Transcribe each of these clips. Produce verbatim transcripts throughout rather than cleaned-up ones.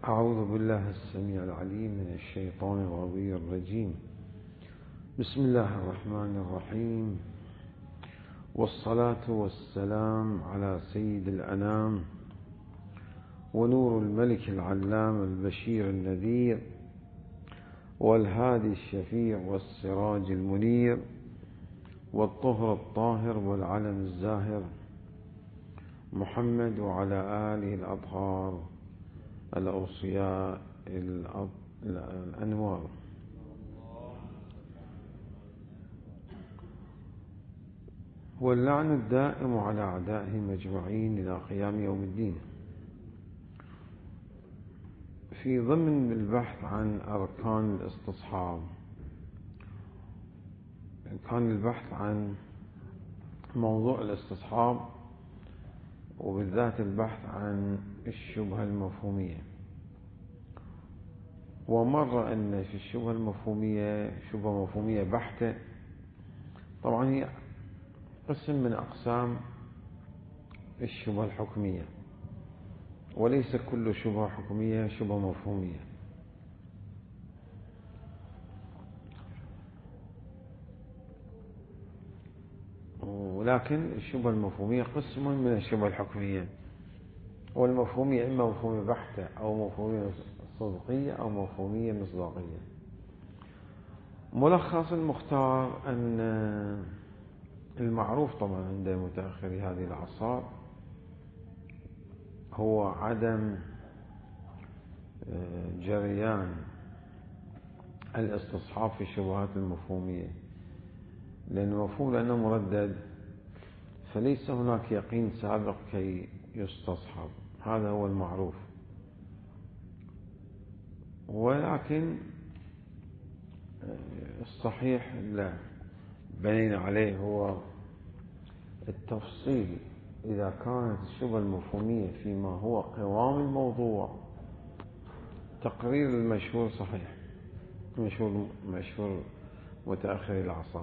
أعوذ بالله السميع العليم من الشيطان الغوي الرجيم. بسم الله الرحمن الرحيم، والصلاة والسلام على سيد الأنام ونور الملك العلام البشير النذير والهادي الشفيع والسراج المنير والطهر الطاهر والعلم الزاهر محمد وعلى آله الأطهار الأوصياء الأنوار. واللعن الدائم على أعدائهم أجمعين إلى قيام يوم الدين. في ضمن البحث عن أركان الاستصحاب كان البحث عن موضوع الاستصحاب، وبالذات البحث عن الشبهة المفهومية. ومر أن في الشبهة المفهومية شبهة مفهومية بحتة، طبعا هي قسم من أقسام الشبهة الحكمية، وليس كل شبهة حكمية شبهة مفهومية. ولكن الشبهة المفهومية قسم من الشبهة الحكمية، والمفهومية إما مفهومية بحتة أو مفهومية صدقية أو مفهومية مصداقية. ملخص المختار أن المعروف طبعا عند متأخري هذه الأعصار هو عدم جريان الاستصحاب في الشبهات المفهومية، لأن المفهوم لأنه مردد فليس هناك يقين سابق كي يستصحب، هذا هو المعروف. ولكن الصحيح لا بنينا عليه هو التفصيل. إذا كانت الشبهة المفهومية فيما هو قوام الموضوع، تقرير المشهور صحيح، مشهور مشهور متأخر الأعصار،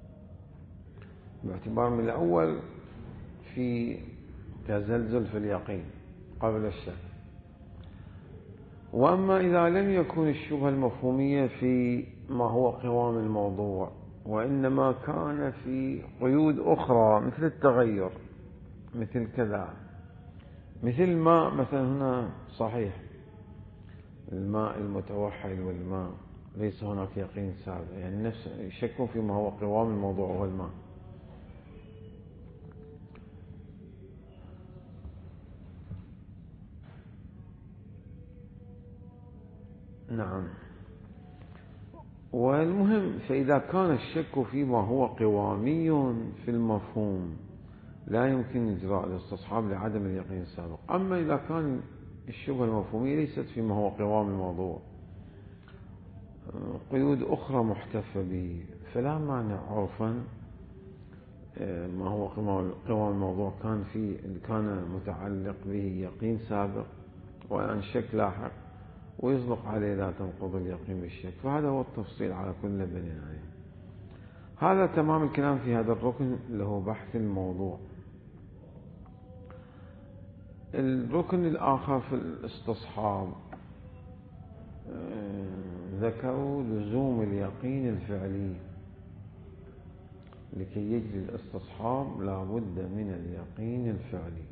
باعتبار من الأول في تزلزل في اليقين قبل الشك. وأما إذا لم يكن الشبهة المفهومية في ما هو قوام الموضوع، وإنما كان في قيود أخرى مثل التغير، مثل كذا، مثل ما مثلا هنا صحيح الماء المتوحد والماء ليس هناك يقين سابق، يعني نفس يشك فيما هو قوام الموضوع هو الماء. نعم. والمهم، فإذا كان الشك فيما هو قوامي في المفهوم لا يمكن إجراء الاستصحاب لعدم اليقين السابق. أما إذا كان الشبهة المفهومية ليست فيما هو قوام الموضوع، قيود أخرى محتفى به، فلا مانع عرفا ما هو قوام الموضوع كان في كان متعلق به يقين سابق وأن شك لاحق، ويصدق عليه لا تنقض اليقين بالشك. فهذا هو التفصيل على كل بني عليه. هذا تمام الكلام في هذا الركن اللي هو بحث الموضوع. الركن الآخر في الاستصحاب ذكروا لزوم اليقين الفعلي. لكي يجري الاستصحاب لا بد من اليقين الفعلي،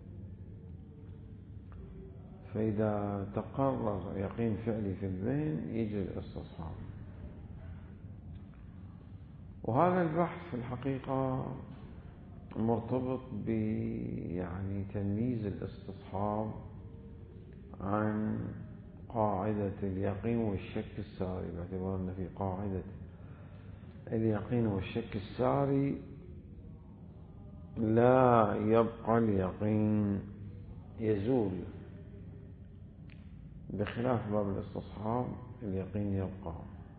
فإذا تقرر يقين فعلي في الذهن يجري الاستصحاب. وهذا البحث في الحقيقة مرتبط ب يعني تمييز الاستصحاب عن قاعدة اليقين والشك الساري، باعتبار أن في قاعدة اليقين والشك الساري لا يبقى اليقين، يزول، بخلاف باب الاستصحاب اليقين يبقى.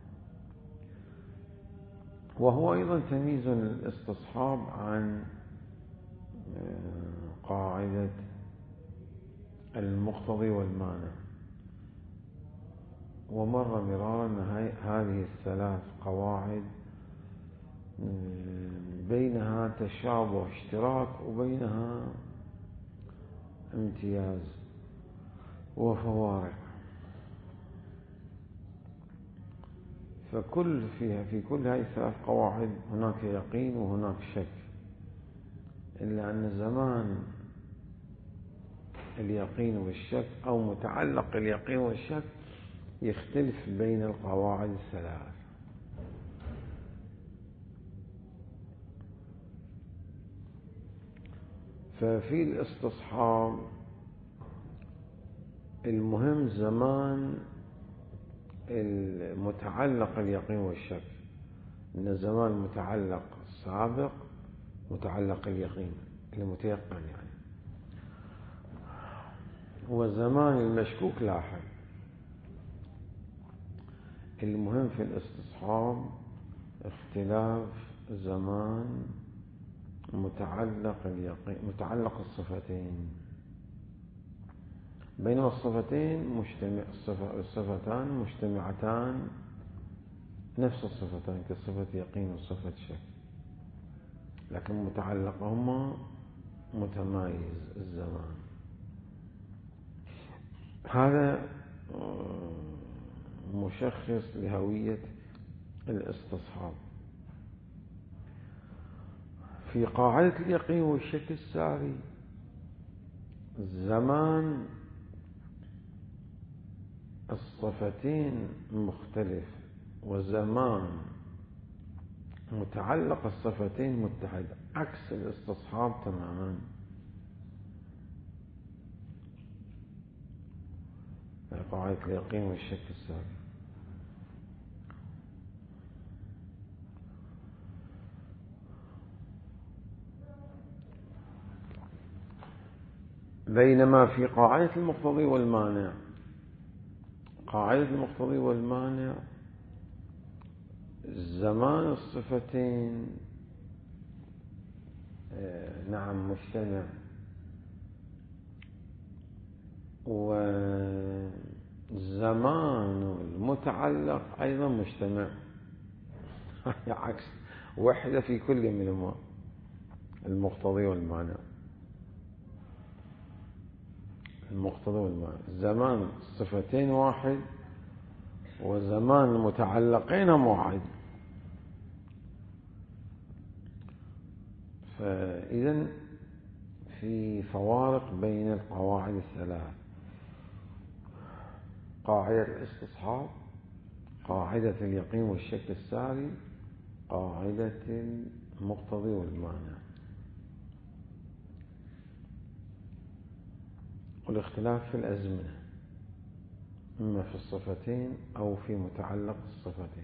وهو أيضا تمييز الاستصحاب عن قاعدة المقتضي والمانع. ومر مرارا أن هذه الثلاث قواعد بينها تشابه اشتراك وبينها امتياز وفوارق. فكل فيها في كل هذه الثلاث قواعد هناك يقين وهناك شك، إلا أن زمان اليقين والشك أو متعلق اليقين والشك يختلف بين القواعد الثلاث. ففي الاستصحاب المهم زمان المتعلق اليقين والشك، إن الزمان متعلق السابق متعلق اليقين المتيقن يعني، والزمان المشكوك لاحق. المهم في الاستصحاب اختلاف زمان متعلق اليقين متعلق الصفتين، بينما الصفتين مجتمع الصفتان مجتمعتان نفس الصفتان كصفة يقين وصفة شك، لكن متعلقهما متمايز الزمان. هذا مشخص لهوية الاستصحاب. في قاعدة اليقين والشك الساري زمان الصفتين مختلف، وزمان متعلق الصفتين متحد، عكس الاستصحاب تماما. قاعدة اليقين والشك الساري. بينما في قاعدة المقتضي والمانع، قاعدة المقتضي والمانع زمان الصفتين نعم مجتمع، وزمان المتعلق أيضا مجتمع عكس وحدة في كل منهما المقتضي والمانع. المقتضي والمانع زمان الصفتين واحد، وزمان المتعلقين واحد. فإذا في فوارق بين القواعد الثلاث: قاعدة الاستصحاب، قاعدة اليقين والشك الساري، قاعدة المقتضي والمانع. والاختلاف في الأزمنة، إما في الصفتين أو في متعلق الصفتين.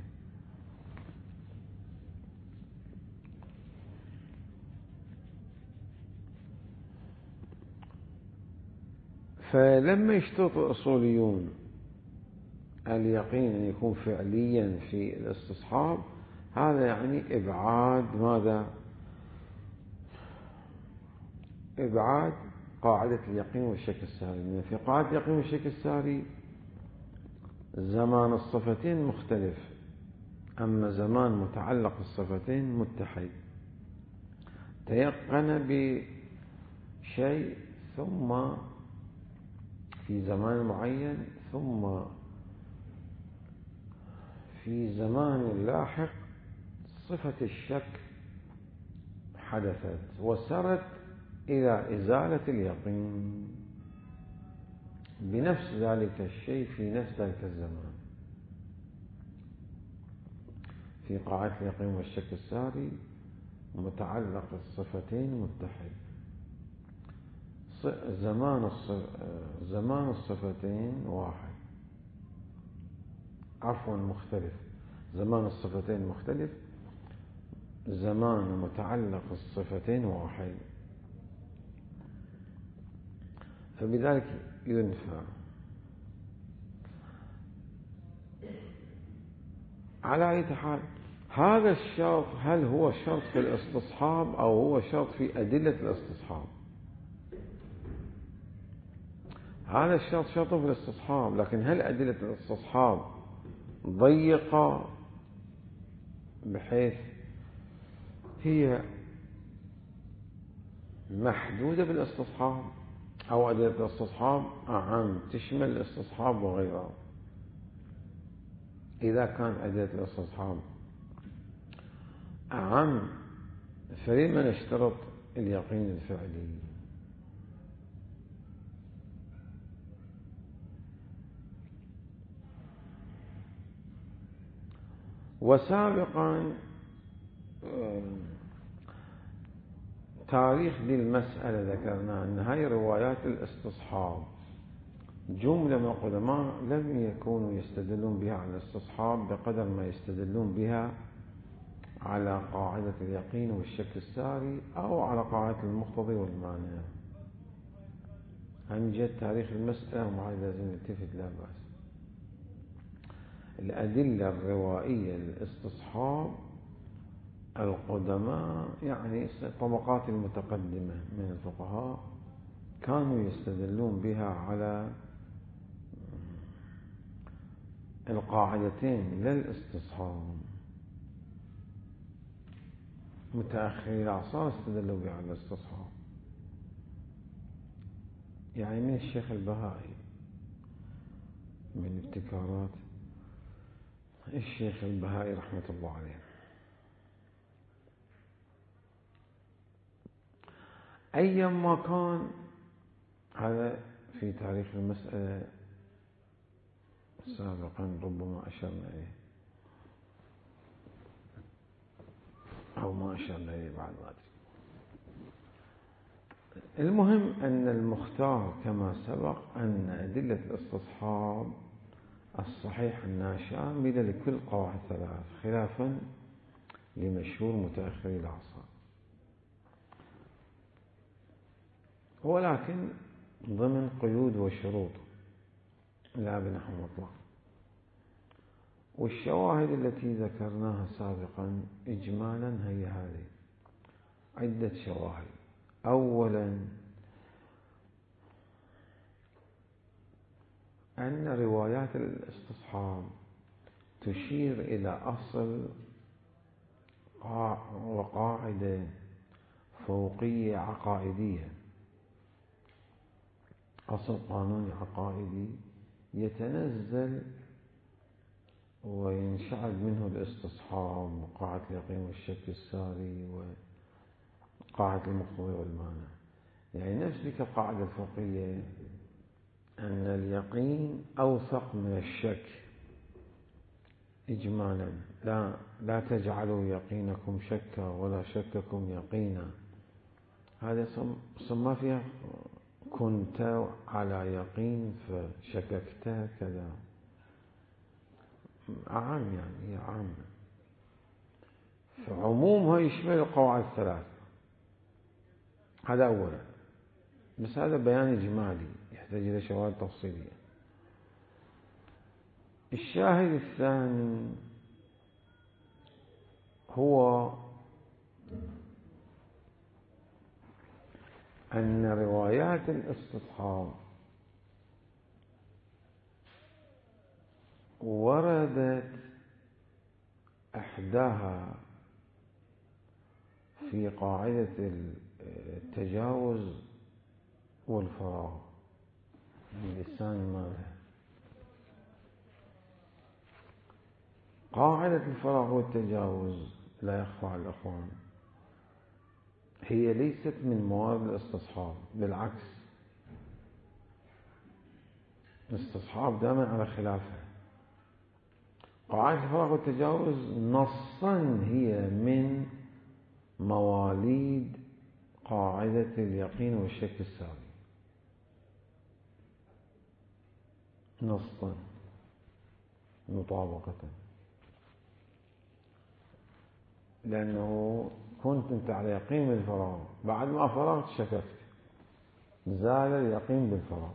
فلما يشترط الأصوليون اليقين أن يكون فعليا في الاستصحاب، هذا يعني إبعاد ماذا؟ إبعاد قاعدة اليقين والشك الساري. في قاعدة اليقين والشك الساري زمان الصفتين مختلف، أما زمان متعلق الصفتين متحد. تيقن بشيء ثم في زمان معين، ثم في زمان لاحق صفة الشك حدثت وسرت إلى إزالة اليقين بنفس ذلك الشيء في نفس ذلك الزمان. في قاعدة اليقين والشك الساري متعلق الصفتين متحد، زمان زمان الصفتين واحد، عفوا مختلف، زمان الصفتين مختلف، زمان متعلق الصفتين واحد. فبذلك ينفع. على أي حال هذا الشرط هل هو شرط في الاستصحاب أو هو شرط في أدلة الاستصحاب؟ هذا الشرط شرط في الاستصحاب، لكن هل أدلة الاستصحاب ضيقة بحيث هي محدودة بالاستصحاب، أو أدلة الاستصحاب أعم تشمل الاستصحاب وغيره؟ إذا كان أدلة الاستصحاب أعم فلما نشترط اليقين الفعلي؟ وسابقا تاريخ دي المسألة ذكرنا أن هاي روايات الاستصحاب جملة من القدماء لم يكونوا يستدلون بها على الاستصحاب بقدر ما يستدلون بها على قاعدة اليقين والشك الساري أو على قاعدة المقتضي والمانع. هم جد تاريخ المسألة ومع لازم نلتفت لا بأس. الأدلة الروائية للاستصحاب القدماء يعني الطبقات المتقدمة من الفقهاء كانوا يستدلون بها على القاعدتين للاستصحاب. متأخري الأعصار استدلوا بها على الاستصحاب، يعني من الشيخ البهائي من ابتكارات الشيخ البهائي رحمة الله عليه. أيما كان هذا في تاريخ المسألة سابقا ربما أشرنا إليه أو ما أشرنا إليه بعد ما أدري. المهم أن المختار كما سبق أن أدلة الاستصحاب الصحيح أنها شاملة لكل قواعد ثلاث خلافا لمشهور متأخري العصر، ولكن ضمن قيود وشروط لا بنحو مطلق. والشواهد التي ذكرناها سابقا إجمالا هي هذه عدة شواهد. أولا أن روايات الاستصحاب تشير إلى أصل وقاعدة فوقية عقائدية، أصل قانوني عقائدي يتنزل وينشعب منه الاستصحاب وقاعدة اليقين والشك الساري وقاعدة المقتضي والمانع. يعني نفس تلك القاعدة الفوقية أن اليقين أوثق من الشك إجمالا. لا, لا تجعلوا يقينكم شكا ولا شككم يقينا. هذا سمى فيها كنت على يقين فشككت كذا، عام يعني هي عامة، فعمومها يشمل القواعد الثلاث. هذا أولا، بس هذا بيان إجمالي يحتاج إلى شواهد تفصيلية. الشاهد الثاني هو أن روايات الاستصحاب وردت إحداها في قاعدة التجاوز والفراغ الثاني مالها. قاعدة الفراغ والتجاوز لا يخفى على الأخوان هي ليست من موارد الاستصحاب، بالعكس الاستصحاب دائما على خلافها. قاعدة الفراغ والتجاوز نصا هي من مواليد قاعدة اليقين والشك الساري نصا مطابقة، لأنه كنت أنت على يقين بالفراغ، بعد ما فرغت شككت، زال اليقين بالفراغ.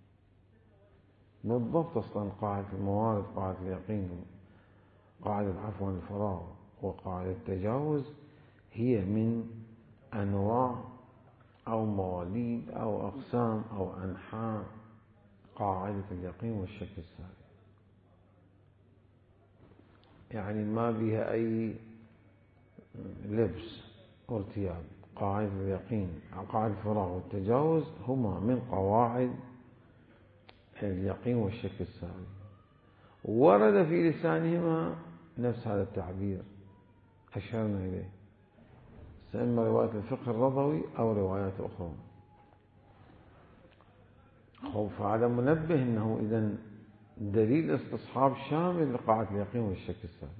بالضبط أصلا قاعدة الموارد قاعدة اليقين قاعدة عفوا الفراغ وقاعدة التجاوز هي من أنواع أو مواليد أو أقسام أو أنحاء قاعدة اليقين والشك الساري، يعني ما بها أي لبس وارتياب. قاعدة اليقين قاعدة الفراغ والتجاوز هما من قواعد اليقين والشك الساري. ورد في لسانهما نفس هذا التعبير أشرنا إليه، إما رواية الفقه الرضوي أو روايات أخرى. خوف هذا منبه أنه إذن دليل استصحاب شامل لقاعدة اليقين والشك السابق،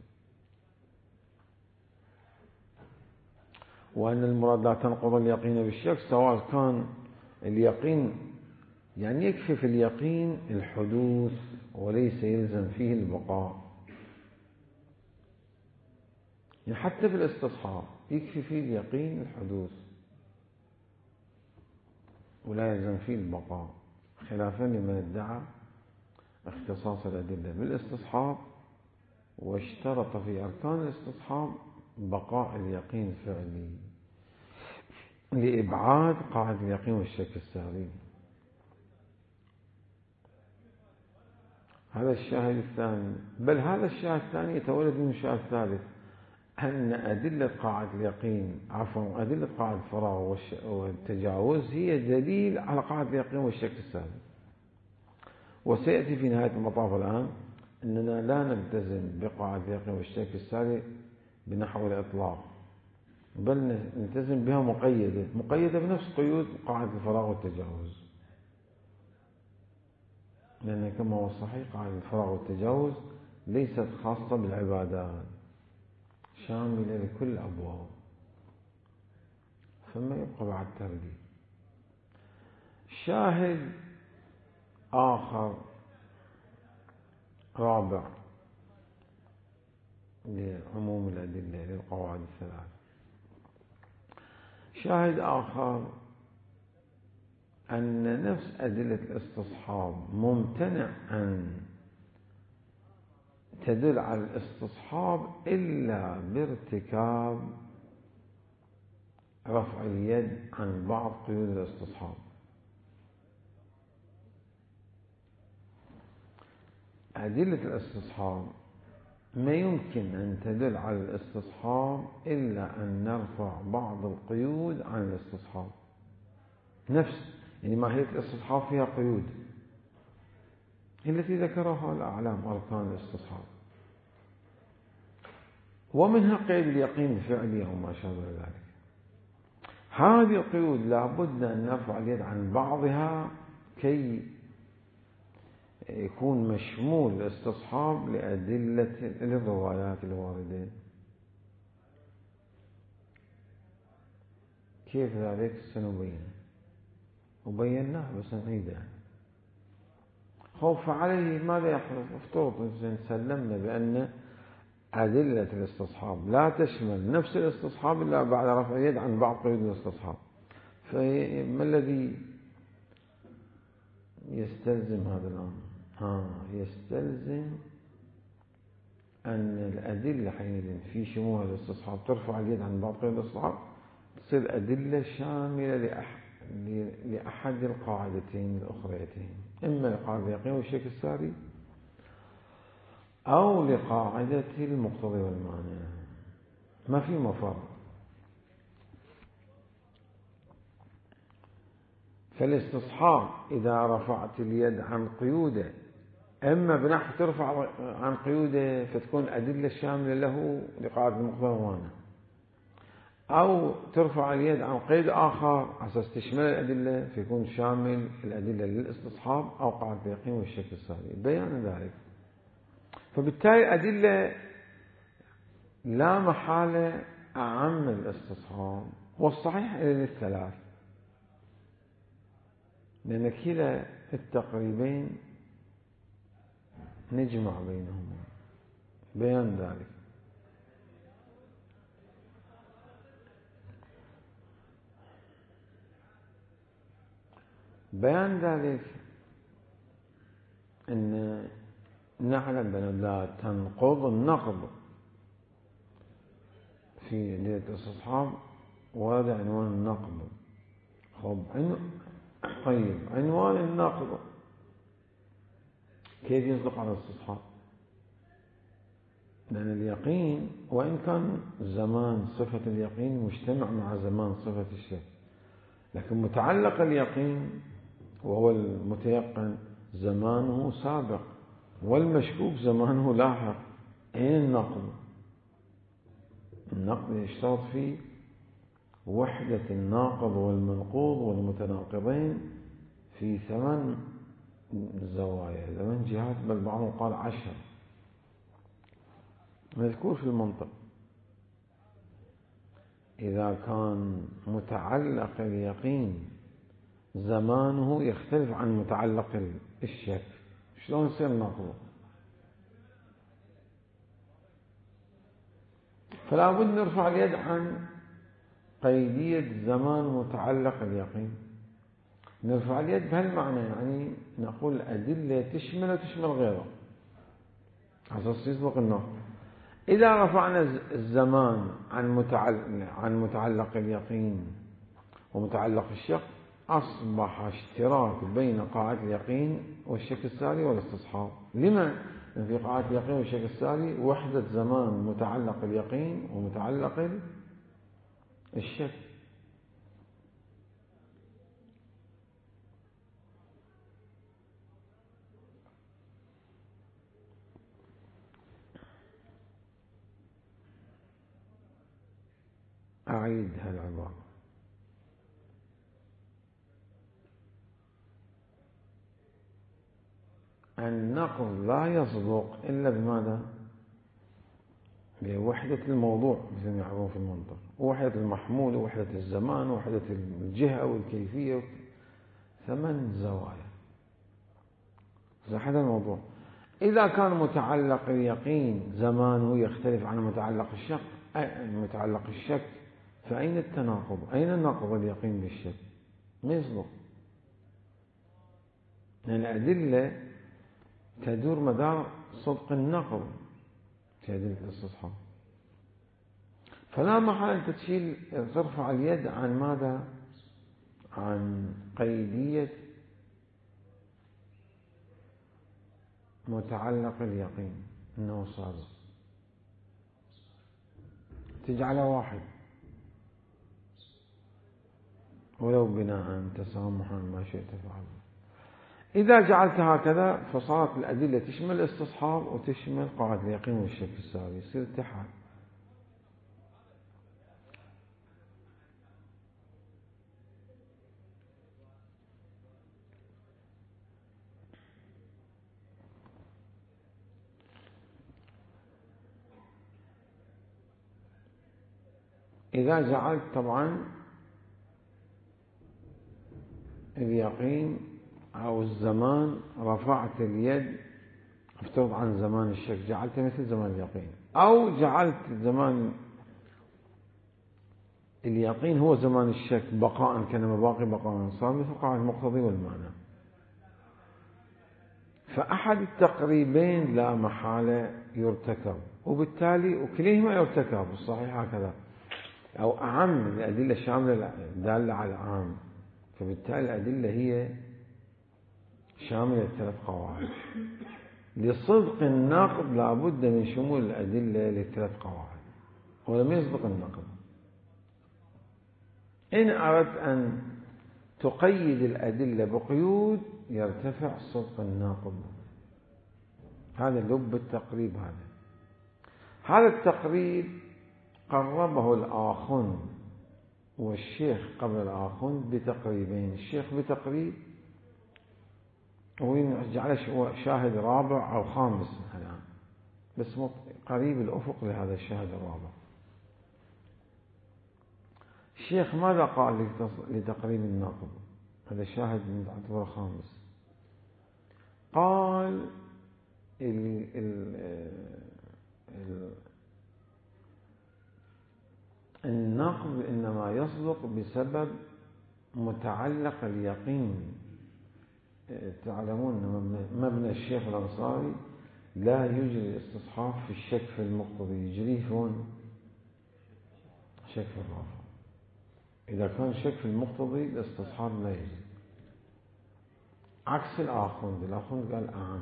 وأن المراد لا تنقض اليقين بالشك، سواء كان اليقين يعني يكفي في اليقين الحدوث وليس يلزم فيه البقاء، يعني حتى في الاستصحاب يكفي فيه اليقين الحدوث ولا يلزم فيه البقاء، خلافا لمن ادعى اختصاص الأدلة بالاستصحاب واشترط في أركان الاستصحاب بقاء اليقين الفعلي لإبعاد قاعدة اليقين والشك الساري. هذا الشاهد الثاني. بل هذا الشاهد الثاني يتولد من الشاهد الثالث، أن أدلة قاعدة اليقين عفوا أدلة قاعدة الفراغ والتجاوز هي دليل على قاعدة اليقين والشك الساري. وسيأتي في نهاية المطاف الآن أننا لا نلتزم بقاعدة اليقين والشك الساري بنحو الإطلاق، بل نلتزم بها مقيدة مقيدة بنفس قيود قاعدة الفراغ والتجاوز، لأن كما هو صحيح قاعدة الفراغ والتجاوز ليست خاصة بالعبادات، شاملة لكل الأبواب، فما يبقى بعد ترديد. شاهد آخر رابع لعموم الأدلة للقواعد الثلاث، شاهد آخر أن نفس أدلة الاستصحاب ممتنع أن تدل على الاستصحاب إلا بارتكاب رفع اليد عن بعض قيود الاستصحاب. أدلة الاستصحاب ما يمكن أن تدل على الاستصحاب إلا أن نرفع بعض القيود عن الاستصحاب نفس، يعني ماهية الاستصحاب فيها قيود التي ذكرها الأعلام أركان الاستصحاب، ومنها قيد اليقين الفعلي أو ما شابه ذلك. هذه القيود لابد أن نرفع اليد عن بعضها كي يكون مشمول الاستصحاب لأدلة للروايات الواردة. كيف ذلك سنبين وبيناه بس نعيده. خوف عليه ماذا يحدث؟ افترض سلمنا بأن أدلة الاستصحاب لا تشمل نفس الاستصحاب إلا بعد رفع اليد عن بعض قيود الاستصحاب، فما الذي يستلزم هذا الأمر؟ ها يستلزم أن الأدلة حينئذ في شمول الاستصحاب ترفع اليد عن بعض قيود الاستصحاب، تصير أدلة شاملة لأحد لأحد القاعدتين الأخريتين، إما لقاعدة اليقين والشك الساري أو لقاعدة المقتضي والمانع، ما في مفر. فالاستصحاب إذا رفعت اليد عن قيوده إما بنحو ترفع عن قيوده فتكون أدلة شاملة له لقاعدة المقتضي والمانع، أو ترفع اليد عن قيد آخر على أساس تشمل الأدلة فيكون شامل الأدلة للاستصحاب أو قاعدة اليقين والشك الساري، بيان ذلك. فبالتالي أدلة لا محالة أعم الاستصحاب، والصحيح إلى الثلاث، لأن كلا التقريبين نجمع بينهما، بيان ذلك. بيان ذلك أن نعلم بأن لا تنقض النقض في أدلة الاستصحاب، وهذا عنوان النقض. خب طيب عنوان النقض كيف يصدق على الاستصحاب؟ لأن اليقين وإن كان زمان صفة اليقين مجتمع مع زمان صفة الشك، لكن متعلق اليقين وهو المتيقن زمانه سابق والمشكوك زمانه لاحق. أين النقض؟ النقض يشترط فيه وحدة الناقض والمنقوض والمتناقضين في ثمان زوايا، ثمان جهات، بل بعضهم قال عشر، مذكور في المنطق. إذا كان متعلق اليقين زمانه يختلف عن متعلق الشك، شلون يصير نقض؟ فلا بد نرفع اليد عن قيدية زمان متعلق اليقين. نرفع اليد بهالمعنى، يعني نقول أدلة تشمل وتشمل غيره على أساس يسبق النقض. إذا رفعنا الزمان عن متعلق عن متعلق اليقين ومتعلق الشك، أصبح اشتراك بين قاعدة اليقين والشك الساري والاستصحاب. لما؟ لأن في قاعدة اليقين والشك الساري وحدة زمان متعلق اليقين ومتعلق الشك. أعيد هالعبارة: النقض لا يصدق إلا بماذا؟ بوحدة الموضوع مثل ما يعرفون في المنطق، ووحدة المحمول ووحدة الزمان ووحدة الجهة والكيفية، ثمان زوايا. هذا الموضوع. إذا كان متعلق اليقين زمانه يختلف عن متعلق الشك، أي متعلق الشك، فأين التناقض؟ أين النقض اليقين بالشك؟ ما يصدق، لأن الأدلة تدور مدار صدق النقض في أدلة الاستصحاب. فلا محال أن تشيل ترفع اليد عن ماذا؟ عن قيدية متعلق اليقين أنه صادق، تجعله واحد ولو بناء تسامحا ما شئت فعله. إذا جعلت هكذا فصارت الأدلة تشمل الاستصحاب وتشمل قاعدة اليقين والشك الساري، يصير اتحاد. إذا جعلت طبعا اليقين أو الزمان، رفعت اليد افترض عن زمان الشك، جعلت مثل زمان اليقين، أو جعلت زمان اليقين هو زمان الشك بقاء كانما باقي بقاء، صار مثل قاعدة المقتضي والمعنى. فأحد التقريبين لا محالة يرتكب، وبالتالي وكليهما يرتكب الصحيح هكذا، أو أعم الأدلة الشاملة دالة على العام، فبالتالي الأدلة هي شاملة الثلاث قواعد. لصدق النقد لابد من شمول الأدلة للثلاث قواعد، ولم يصدق النقد. إن أردت أن تقيد الأدلة بقيود يرتفع صدق الناقض. هذا لب التقريب. هذا هذا التقريب قربه الآخن والشيخ قبل الآخن بتقريبين، الشيخ بتقريب وجعله شاهد رابع أو خامس الآن، بس قريب الأفق لهذا الشاهد الرابع. الشيخ ماذا قال لتقريب الناقض؟ هذا الشاهد من تعتبر خامس. قال ال ال ال النقض إنما يصدق بسبب متعلق اليقين. تعلمون أن مبنى الشيخ الأنصاري لا يجري الاستصحاب في الشك في المقتضي، يجريه فون شك في الرافع. إذا كان شك في المقتضي الاستصحاب لا يجري، عكس الآخوند. الآخوند قال أعم.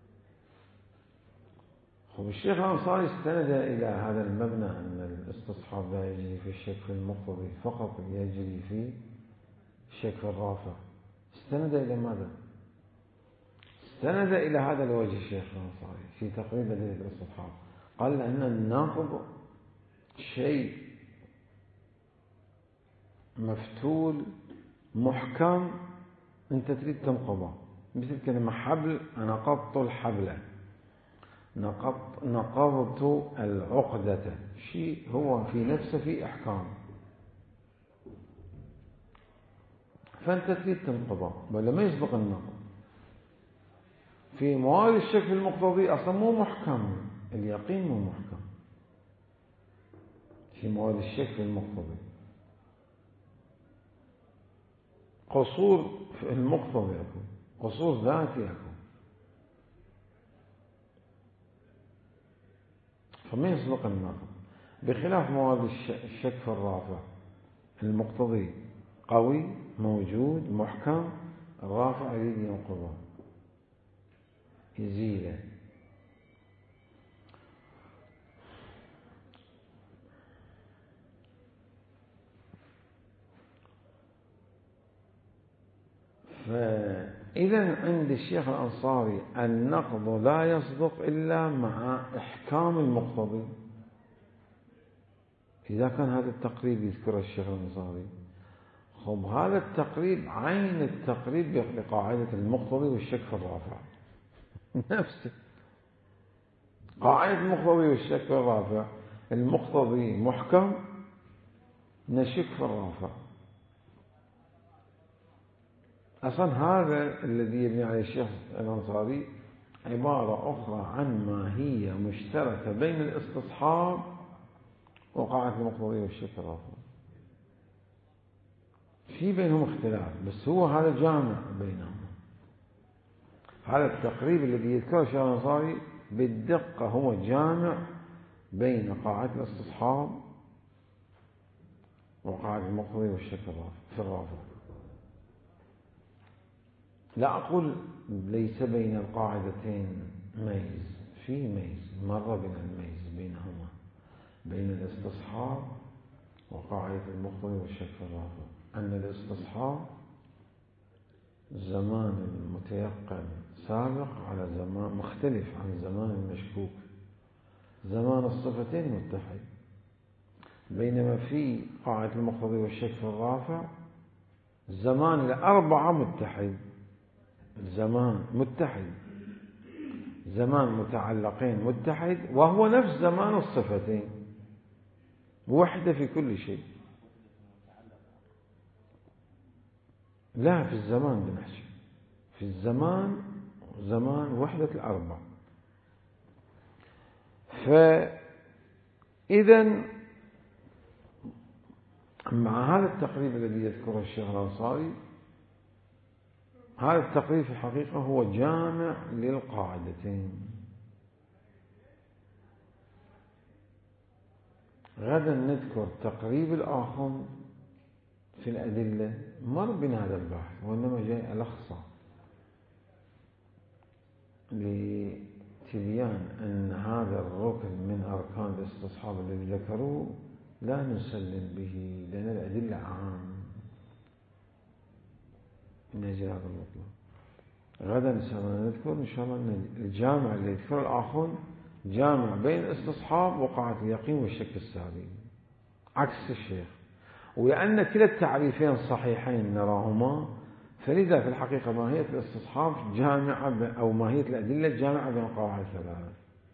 خب الشيخ الأنصاري استند إلى هذا المبنى أن الاستصحاب لا يجري في الشك في المقتضي، فقط يجري في الشك في الرافع. استند إلى ماذا؟ استند إلى هذا الوجه الشيخ الأنصاري في تقريب أدلة الاستصحاب، قال لأن النقض شيء مفتول محكم أنت تريد تنقضه، مثل كلمة حبل، نقضت الحبل، نقضت نقضت العقدة، شيء هو في نفسه في إحكام، فأنت تريد تنقضه ولا ما يسبق النقض. في موارد الشك في المقتضي أصلا مو محكم، اليقين مو محكم في موارد الشك في المقتضي، قصور في المقتضي يكون، قصور ذاتي يكون، فما يسبق النقض، بخلاف موارد الشك في الرافع، المقتضي قوي موجود محكم، الرافع يريد ينقضه يزيله. فإذا عند الشيخ الأنصاري النقض لا يصدق إلا مع إحكام المقتضي. إذا كان هذا التقريب يذكر الشيخ الأنصاري، خب هذا التقريب عين التقريب لقاعدة المقتضي والشك في الرافع نفسه، قاعدة المقتضي والشك في الرافع، المقتضي محكم نشك في الرافع. أصلا هذا الذي يبني عليه الشيخ الأنصاري عبارة أخرى عن ماهية مشتركة بين الاستصحاب وقاعدة المقتضي والشك في الرافع، في بينهم اختلاف بس هو هذا جامع بينهم. هذا التقريب الذي يذكره الشيخ الأنصاري بالدقة هو جامع بين قاعدة الاستصحاب وقاعدة المقتضي والشك في الرافع. لا أقول ليس بين القاعدتين ميز، في ميز، مرة بين الميز بينهما، بين الاستصحاب وقاعدة المقتضي والشك في الرافع، أن الاستصحاب زمان المتيقن سابق على زمان مختلف عن زمان المشكوك، زمان الصفتين متحد، بينما في قاعدة المقتضي والشك في الرافع زمان الأربعة متحد، الزمان متحد، زمان متعلقين متحد، وهو نفس زمان الصفتين، وحدة في كل شيء. لا في الزمان بنحكي في الزمان، زمان وحدة الأربع. فإذا مع هذا التقريب الذي يذكره الشيخ الأنصاري، هذا التقريب في الحقيقة هو جامع للقاعدتين. غدا نذكر تقريب الآخر في الأدلة، مر بنا هذا البحث وإنما جاء ألخصه لتبيان أن هذا الركن من أركان الاستصحاب الذي ذكروه لا نسلم به لأن الأدلة عام من أجل هذا المطلب. غدا إن شاء الله نذكر إن شاء الله أن الجامع اللي يذكر الآخر جامع بين الاستصحاب وقاعدة اليقين والشك السابق عكس الشيخ، ولأن كلا التعريفين صحيحين نراهما، فلذا في الحقيقة ماهية الاستصحاب جامعة أو ماهية الأدلة جامعة بين القواعد الثلاث،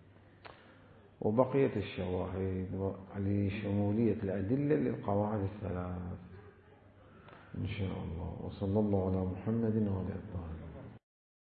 وبقية الشواهد لشمولية الأدلة للقواعد الثلاث إن شاء الله. وصلى الله على محمد وعلى آله.